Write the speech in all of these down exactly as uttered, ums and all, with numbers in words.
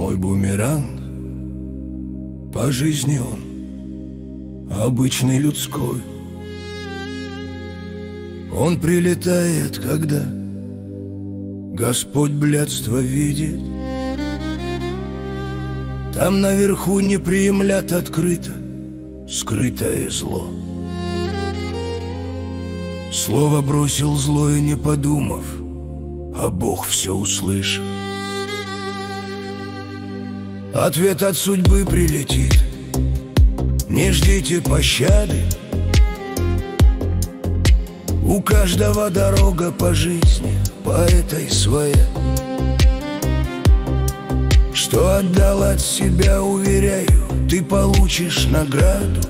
Мой бумеранг, по жизни он обычный людской. Он прилетает, когда Господь блядство видит. Там наверху не приемлят открыто скрытое зло. Слово бросил злое, не подумав, а Бог все услышал. Ответ от судьбы прилетит, не ждите пощады. У каждого дорога по жизни, по этой своя. Что отдал от себя, уверяю, ты получишь награду.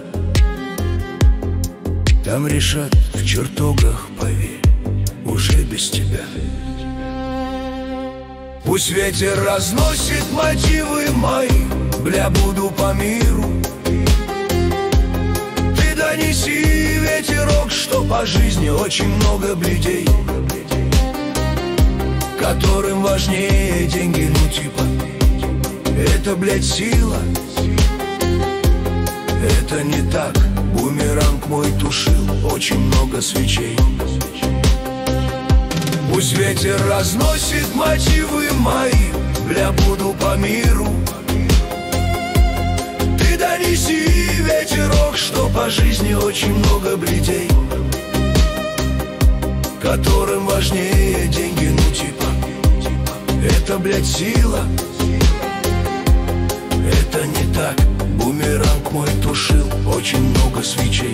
Там решат в чертогах, поверь, уже без тебя. Пусть ветер разносит мотивы мои, бля, буду по миру. Ты донеси, ветерок, что по жизни очень много бледей, которым важнее деньги, ну типа это, блядь, сила. Это не так, бумеранг мой тушил очень много свечей. Пусть ветер разносит мотивы мои, бля, буду по миру. Ты донеси, ветерок, что по жизни очень много бледей, которым важнее деньги, ну типа это, блядь, сила. Это не так, бумеранг мой тушил очень много свечей.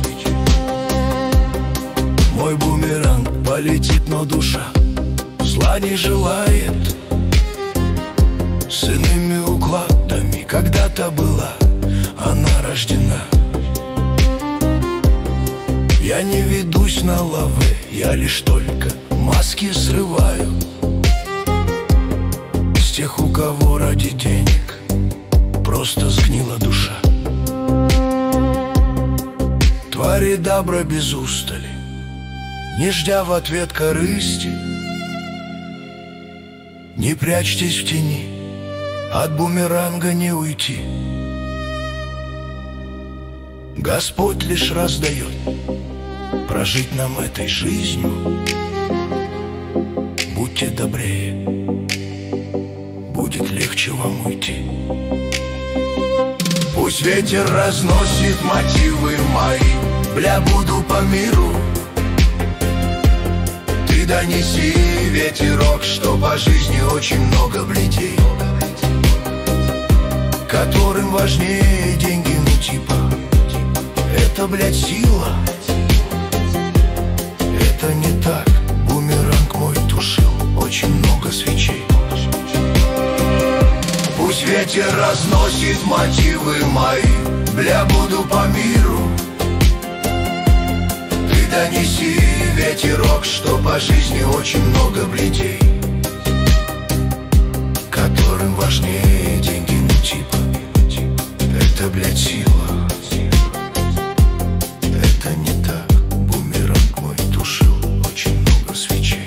Мой бумеранг полетит, но душа зла не желает. С иными укладами когда-то была она рождена. Я не ведусь на лавы, я лишь только маски срываю с тех, у кого ради денег просто сгнила душа. Твори добра без устали, не ждя в ответ корысти. Не прячьтесь в тени, от бумеранга не уйти. Господь лишь раздает прожить нам этой жизнью. Будьте добрее, будет легче вам уйти. Пусть ветер разносит мотивы мои, бля, буду по миру. Ты донеси, ветерок, что по жизни очень много бледей, которым важнее деньги, ну типа это, блядь, сила. Это не так, бумеранг мой тушил очень много свечей. Пусть ветер разносит мотивы мои, бля, буду по миру. Ты донеси, ветерок, что по жизни очень много бледей, которым важнее деньги, ну типа это, блядь, сила. Это не так, бумеранг мой тушил очень много свечей.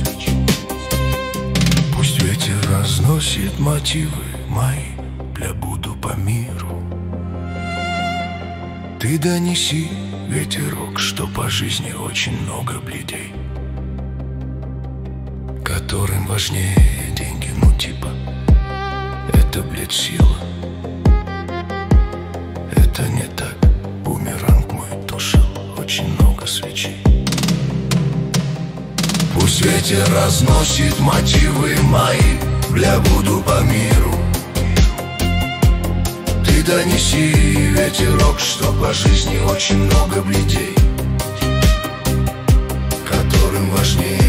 Пусть ветер разносит мотивы мои, бля, буду по миру. Ты донеси, ветерок, что по жизни очень много бледей, которым важнее деньги, ну типа это, блядь, сила. Это не так, бумеранг мой тушил очень много свечей. Пусть ветер разносит мотивы мои, бля, буду по миру. Ты донеси, ветерок, что по жизни очень много бледей, которым важнее